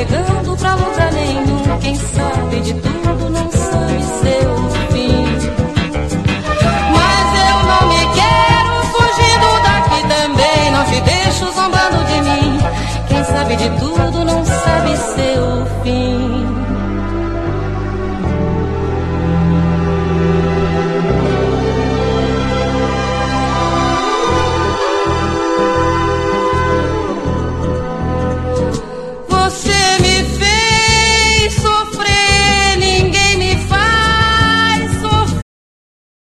navegando pra lugar nenhum. Quem sabe de tudo não sabe seu fim. Mas eu não me quero fugindo daqui também. Não te deixo zombando de mim. Quem sabe de tudo não sabe seu fim.